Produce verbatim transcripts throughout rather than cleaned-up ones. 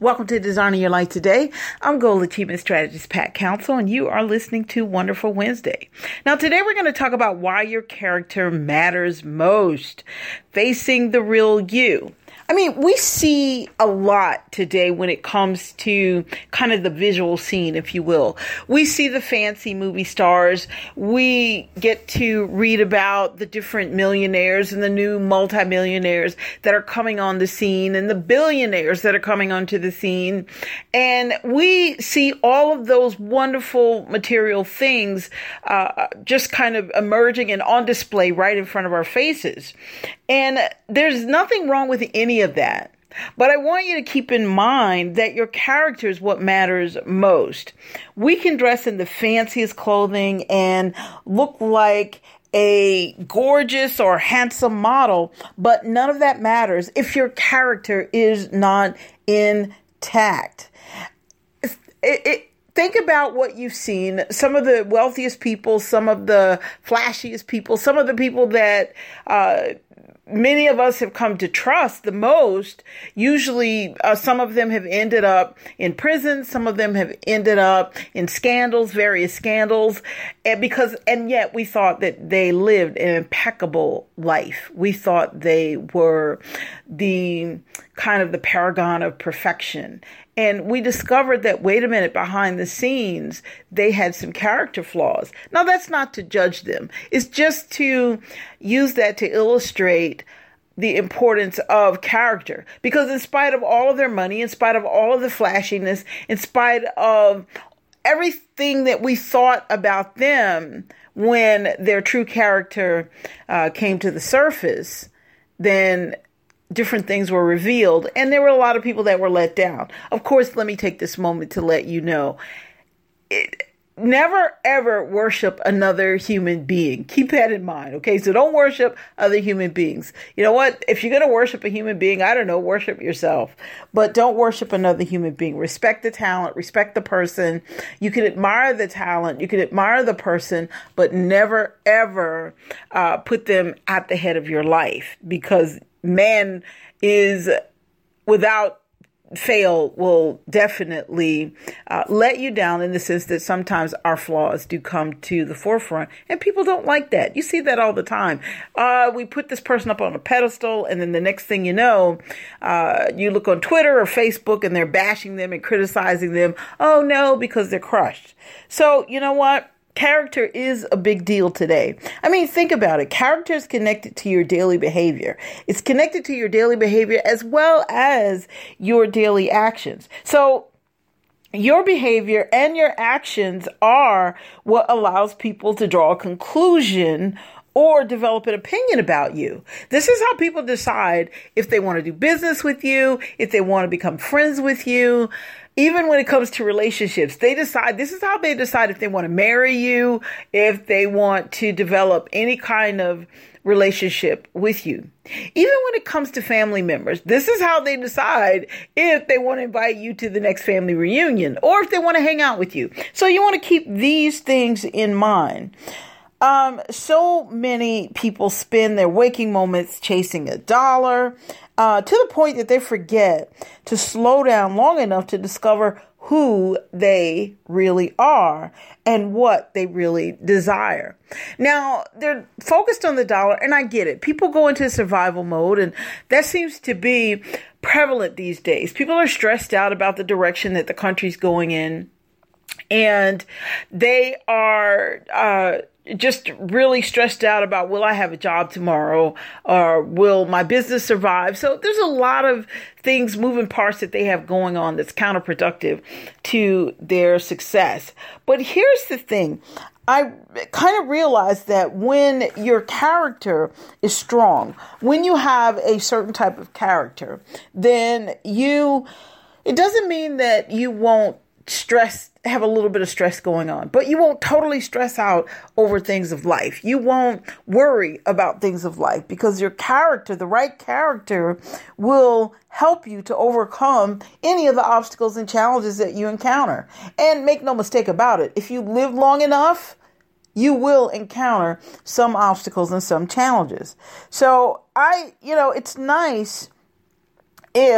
Welcome to Designing Your Life Today. I'm Goal Achievement Strategist Pat Council, and you are listening to Wonderful Wednesday. Now, today we're going to talk about why your character matters most. Facing the real you. I mean, we see a lot today when it comes to kind of the visual scene, if you will. We see the fancy movie stars. We get to read about the different millionaires and the new multimillionaires that are coming on the scene and the billionaires that are coming onto the scene. And we see all of those wonderful material things uh, just kind of emerging and on display right in front of our faces. And there's nothing wrong with any of that. But I want you to keep in mind that your character is what matters most. We can dress in the fanciest clothing and look like a gorgeous or handsome model, but none of that matters if your character is not intact. It, it, Think about what you've seen. Some of the wealthiest people, some of the flashiest people, some of the people that uh, many of us have come to trust the most. Usually, uh, some of them have ended up in prison. Some of them have ended up in scandals, various scandals, and because and yet we thought that they lived an impeccable life. We thought they were the kind of the paragon of perfection. And we discovered that, wait a minute, behind the scenes, they had some character flaws. Now, that's not to judge them. It's just to use that to illustrate the importance of character. Because in spite of all of their money, in spite of all of the flashiness, in spite of everything that we thought about them when their true character uh, came to the surface, then different things were revealed, and there were a lot of people that were let down. Of course, let me take this moment to let you know, it, never ever worship another human being. Keep that in mind, okay? So don't worship other human beings. You know what? If you're going to worship a human being, I don't know, worship yourself. But don't worship another human being. Respect the talent, respect the person. You can admire the talent, you can admire the person, but never ever uh, put them at the head of your life, because man is, without fail, will definitely uh, let you down, in the sense that sometimes our flaws do come to the forefront, and people don't like that. You see that all the time. Uh, we put this person up on a pedestal, and then the next thing you know, uh, you look on Twitter or Facebook and they're bashing them and criticizing them. Oh no, because they're crushed. So you know what? Character is a big deal today. I mean, think about it. Character is connected to your daily behavior. It's connected to your daily behavior as well as your daily actions. So your behavior and your actions are what allows people to draw a conclusion or develop an opinion about you. This is how people decide if they want to do business with you, if they want to become friends with you. Even when it comes to relationships, they decide, this is how they decide if they want to marry you, if they want to develop any kind of relationship with you. Even when it comes to family members, this is how they decide if they want to invite you to the next family reunion or if they want to hang out with you. So you want to keep these things in mind. Um, so many people spend their waking moments chasing a dollar, uh, to the point that they forget to slow down long enough to discover who they really are and what they really desire. Now, they're focused on the dollar, and I get it. People go into survival mode, and that seems to be prevalent these days. People are stressed out about the direction that the country's going in, and they are uh just really stressed out about, will I have a job tomorrow, or will my business survive? So there's a lot of things, moving parts that they have going on that's counterproductive to their success. But here's the thing. I kind of realized that when your character is strong, when you have a certain type of character, then you, it doesn't mean that you won't stress, have a little bit of stress going on, but you won't totally stress out over things of life. You won't worry about things of life, because your character, the right character, will help you to overcome any of the obstacles and challenges that you encounter. And make no mistake about it, if you live long enough, you will encounter some obstacles and some challenges. So I, you know, it's nice if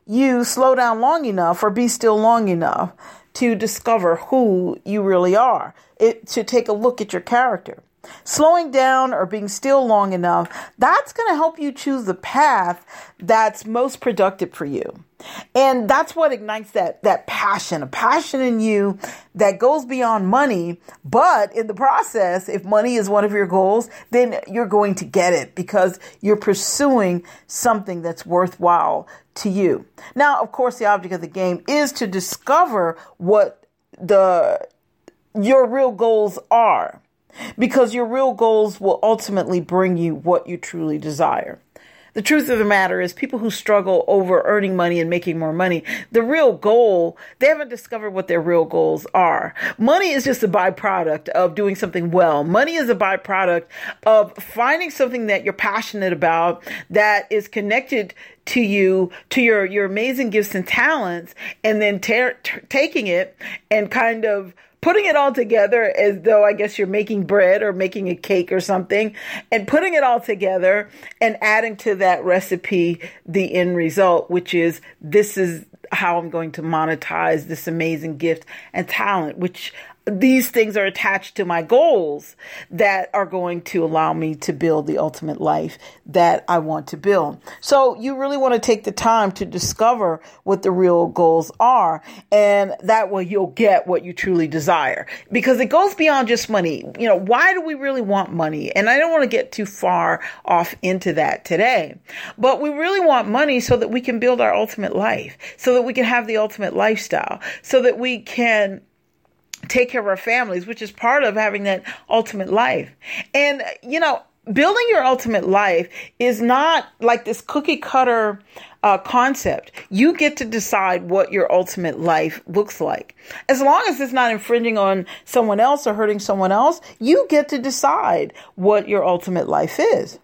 you slow down long enough or be still long enough to discover who you really are, it, to take a look at your character. Slowing down or being still long enough, that's going to help you choose the path that's most productive for you. And that's what ignites that, that passion, a passion in you that goes beyond money. But in the process, if money is one of your goals, then you're going to get it because you're pursuing something that's worthwhile to you. Now, of course, the object of the game is to discover what the your real goals are, because your real goals will ultimately bring you what you truly desire. The truth of the matter is people who struggle over earning money and making more money, the real goal, they haven't discovered what their real goals are. Money is just a byproduct of doing something well. Money is a byproduct of finding something that you're passionate about, that is connected to you, to your, your amazing gifts and talents, and then ter- t- taking it and kind of putting it all together as though I guess you're making bread or making a cake or something, and putting it all together and adding to that recipe the end result, which is this is how I'm going to monetize this amazing gift and talent, which these things are attached to my goals that are going to allow me to build the ultimate life that I want to build. So you really want to take the time to discover what the real goals are, and that way you'll get what you truly desire, because it goes beyond just money. You know, why do we really want money? And I don't want to get too far off into that today, but we really want money so that we can build our ultimate life, so that we can have the ultimate lifestyle, so that we can take care of our families, which is part of having that ultimate life. And, you know, building your ultimate life is not like this cookie cutter uh, concept. You get to decide what your ultimate life looks like. As long as it's not infringing on someone else or hurting someone else, you get to decide what your ultimate life is.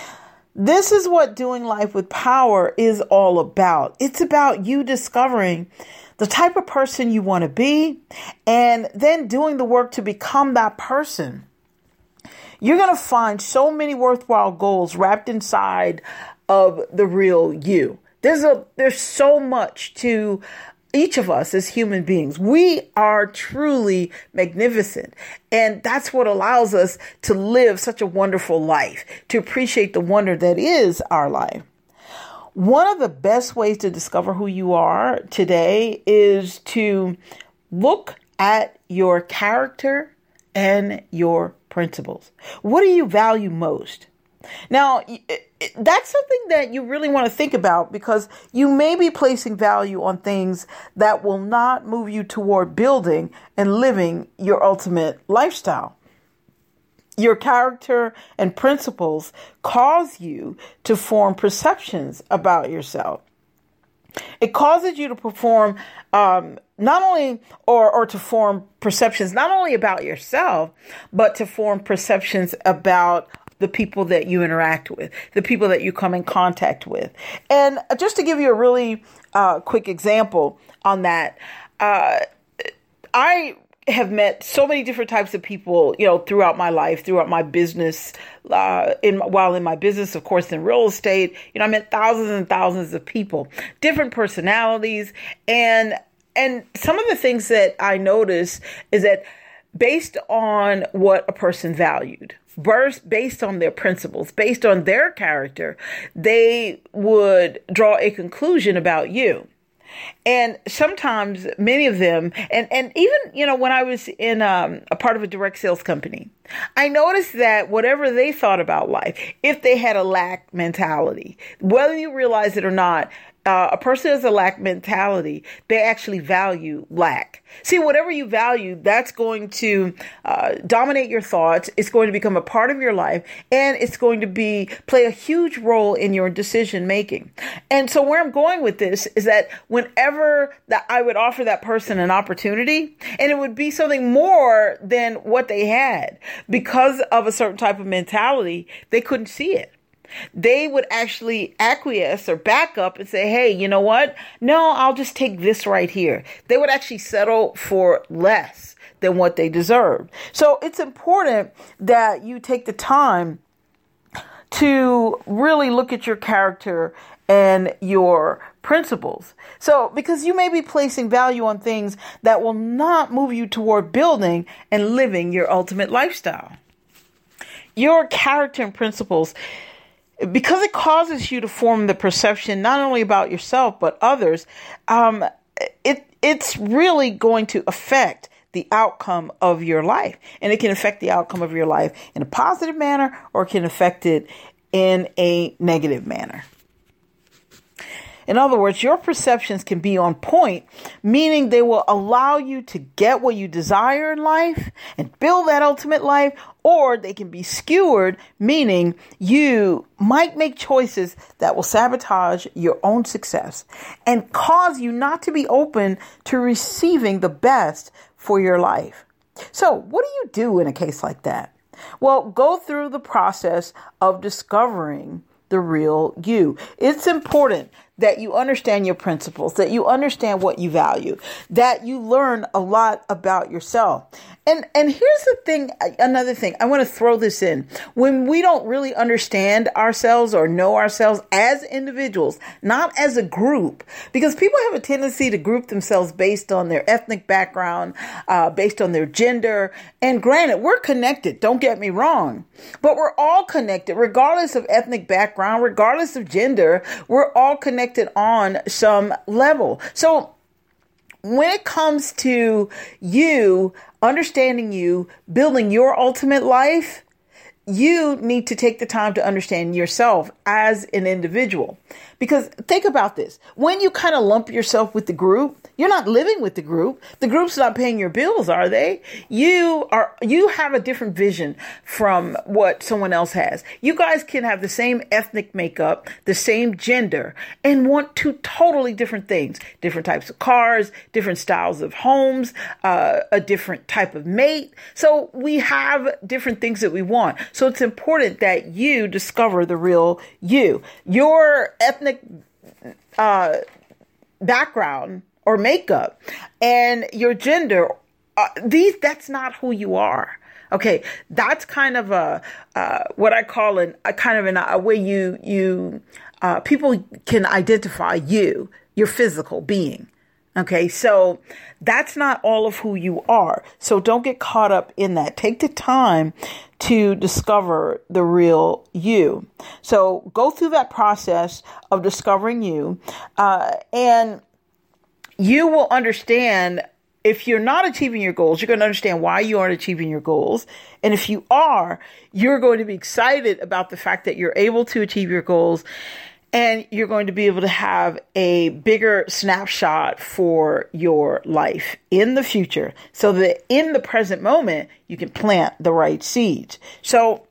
This is what doing life with power is all about. It's about you discovering the type of person you want to be, and then doing the work to become that person. You're going to find so many worthwhile goals wrapped inside of the real you. There's a, there's so much to each of us as human beings. We are truly magnificent. And that's what allows us to live such a wonderful life, to appreciate the wonder that is our life. One of the best ways to discover who you are today is to look at your character and your principles. What do you value most? Now, that's something that you really want to think about, because you may be placing value on things that will not move you toward building and living your ultimate lifestyle. Your character and principles cause you to form perceptions about yourself. It causes you to perform um, not only or, or to form perceptions not only about yourself, but to form perceptions about the people that you interact with, the people that you come in contact with. And just to give you a really uh, quick example on that, uh, I have met so many different types of people, you know, throughout my life, throughout my business, uh, in while in my business, of course, in real estate. You know, I met thousands and thousands of people, different personalities, and and some of the things that I noticed is that based on what a person valued, based on their principles, based on their character, they would draw a conclusion about you. And sometimes many of them, and, and even, you know, when I was in um, a part of a direct sales company, I noticed that whatever they thought about life, if they had a lack mentality, whether you realize it or not, uh, a person has a lack mentality, they actually value lack. See, whatever you value, that's going to uh, dominate your thoughts. It's going to become a part of your life, and it's going to be play a huge role in your decision making. And so where I'm going with this is that whenever that I would offer that person an opportunity, and it would be something more than what they had, because of a certain type of mentality, they couldn't see it. They would actually acquiesce or back up and say, hey, you know what? No, I'll just take this right here. They would actually settle for less than what they deserved. So it's important that you take the time to really look at your character and your principles. So, because you may be placing value on things that will not move you toward building and living your ultimate lifestyle. Your character and principles, because it causes you to form the perception not only about yourself but others, um, it it's really going to affect the outcome of your life. And it can affect the outcome of your life in a positive manner, or it can affect it in a negative manner. In other words, your perceptions can be on point, meaning they will allow you to get what you desire in life and build that ultimate life, or they can be skewered, meaning you might make choices that will sabotage your own success and cause you not to be open to receiving the best for your life. So what do you do in a case like that? Well, go through the process of discovering the real you. It's important that you understand your principles, that you understand what you value, that you learn a lot about yourself. And and here's the thing, another thing, I want to throw this in. When we don't really understand ourselves or know ourselves as individuals, not as a group, because people have a tendency to group themselves based on their ethnic background, uh, based on their gender. And granted, we're connected, don't get me wrong, but we're all connected, regardless of ethnic background, regardless of gender, we're all connected on some level. So when it comes to you, understanding you, building your ultimate life, you need to take the time to understand yourself as an individual. Because think about this. When you kind of lump yourself with the group, you're not living with the group. The group's not paying your bills, are they? You are, you have a different vision from what someone else has. You guys can have the same ethnic makeup, the same gender, and want two totally different things. Different types of cars, different styles of homes, uh, a different type of mate. So we have different things that we want. So it's important that you discover the real you. Your ethnic uh, background or makeup and your gender, uh, these that's not who you are. Okay, that's kind of a uh, what I call an, a kind of an, a way you you uh, people can identify you, your physical being. Okay, so that's not all of who you are. So don't get caught up in that. Take the time to discover the real you. So go through that process of discovering you, uh, and you will understand. If you're not achieving your goals, you're going to understand why you aren't achieving your goals. And if you are, you're going to be excited about the fact that you're able to achieve your goals. And you're going to be able to have a bigger snapshot for your life in the future, so that in the present moment, you can plant the right seeds. So,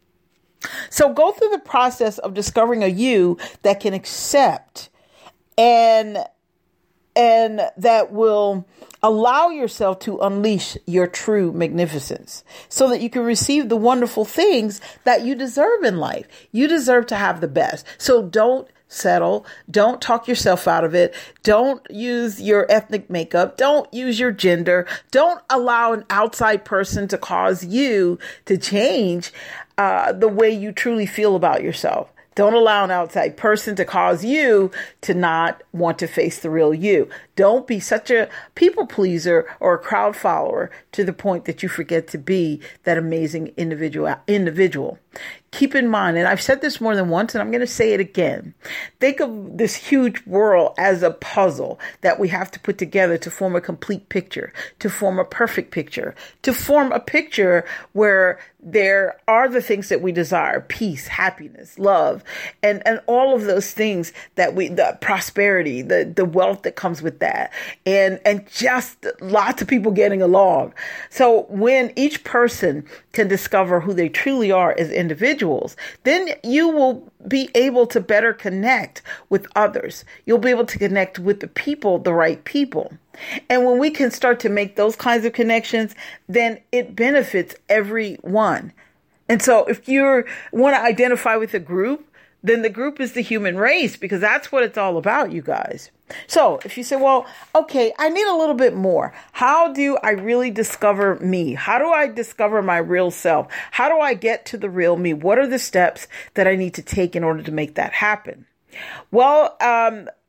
so go through the process of discovering a you that can accept and and that will allow yourself to unleash your true magnificence, so that you can receive the wonderful things that you deserve in life. You deserve to have the best. So don't settle. Don't talk yourself out of it. Don't use your ethnic makeup. Don't use your gender. Don't allow an outside person to cause you to change uh, the way you truly feel about yourself. Don't allow an outside person to cause you to not want to face the real you. Don't be such a people pleaser or a crowd follower to the point that you forget to be that amazing individual. individual. Keep in mind, and I've said this more than once, and I'm going to say it again. Think of this huge world as a puzzle that we have to put together to form a complete picture, to form a perfect picture, to form a picture where there are the things that we desire: peace, happiness, love, and, and all of those things that we, the prosperity, the, the wealth that comes with that, and, and just lots of people getting along. So when each person can discover who they truly are as individuals, then you will be able to better connect with others. You'll be able to connect with the people, the right people. And when we can start to make those kinds of connections, then it benefits everyone. And so if you want to identify with a group, then the group is the human race, because that's what it's all about, you guys. So if you say, well, okay, I need a little bit more. How do I really discover me? How do I discover my real self? How do I get to the real me? What are the steps that I need to take in order to make that happen? Well, um,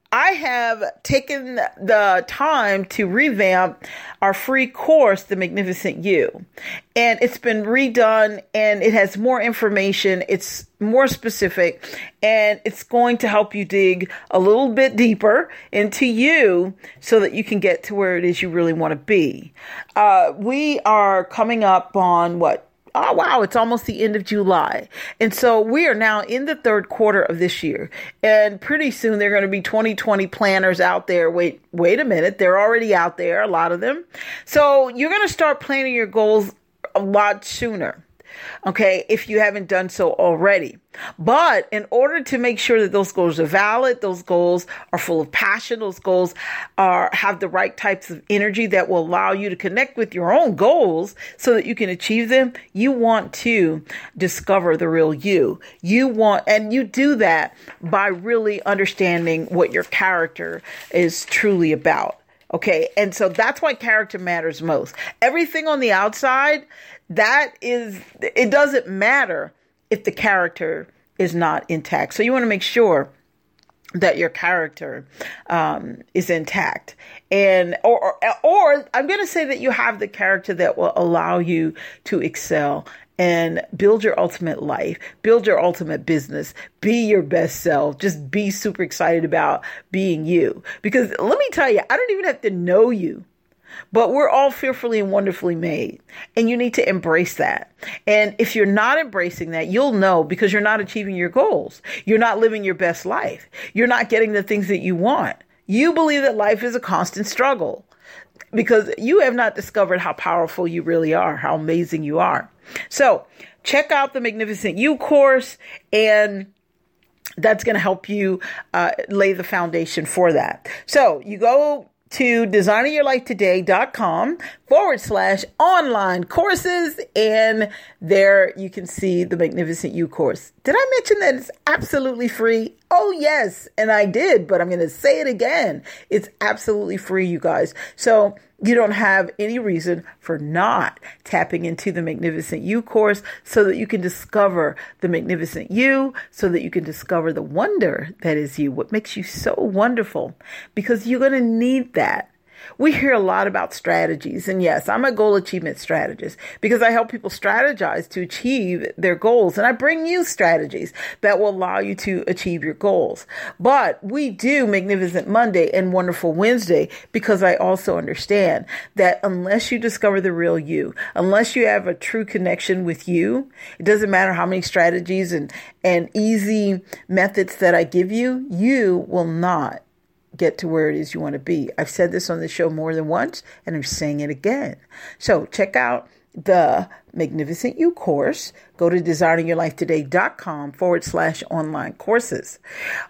I have taken the time to revamp our free course, The Magnificent You. And it's been redone and it has more information. It's more specific and it's going to help you dig a little bit deeper into you so that you can get to where it is you really want to be. Uh, we are coming up on what? Oh, wow. It's almost the end of July. And so we are now in the third quarter of this year. And pretty soon there are going to be twenty twenty planners out there. Wait, wait a minute. They're already out there, a lot of them. So you're going to start planning your goals a lot sooner. Okay, if you haven't done so already. But in order to make sure that those goals are valid, those goals are full of passion, those goals are have the right types of energy that will allow you to connect with your own goals so that you can achieve them, you want to discover the real you. You want, and you do that by really understanding what your character is truly about. Okay, and so that's why character matters most. Everything on the outside, that is, it doesn't matter if the character is not intact. So you want to make sure that your character um, is intact. And, or, or, or I'm going to say that you have the character that will allow you to excel and build your ultimate life, build your ultimate business, be your best self, just be super excited about being you. Because let me tell you, I don't even have to know you, but we're all fearfully and wonderfully made. And you need to embrace that. And if you're not embracing that, you'll know because you're not achieving your goals. You're not living your best life. You're not getting the things that you want. You believe that life is a constant struggle because you have not discovered how powerful you really are, how amazing you are. So check out the Magnificent You course, and that's going to help you uh, lay the foundation for that. So you go to designing your life today dot com forward slash online courses. And there you can see the Magnificent You course. Did I mention that it's absolutely free? Oh, yes. And I did, but I'm going to say it again. It's absolutely free, you guys. So you don't have any reason for not tapping into the Magnificent You course so that you can discover the Magnificent You, so that you can discover the wonder that is you, what makes you so wonderful, because you're going to need that. We hear a lot about strategies, and yes, I'm a goal achievement strategist because I help people strategize to achieve their goals, and I bring you strategies that will allow you to achieve your goals. But we do Magnificent Monday and Wonderful Wednesday because I also understand that unless you discover the real you, unless you have a true connection with you, it doesn't matter how many strategies and, and easy methods that I give you, you will not get to where it is you want to be. I've said this on the show more than once, and I'm saying it again. So check out the Magnificent You course. Go to designing your life today dot com forward slash online courses.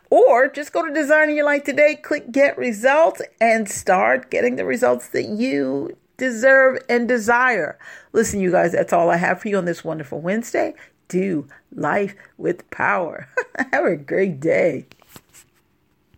Or just go to Designing Your Life Today, click Get Results, and start getting the results that you deserve and desire. Listen, you guys, that's all I have for you on this wonderful Wednesday. Do life with power. Have a great day.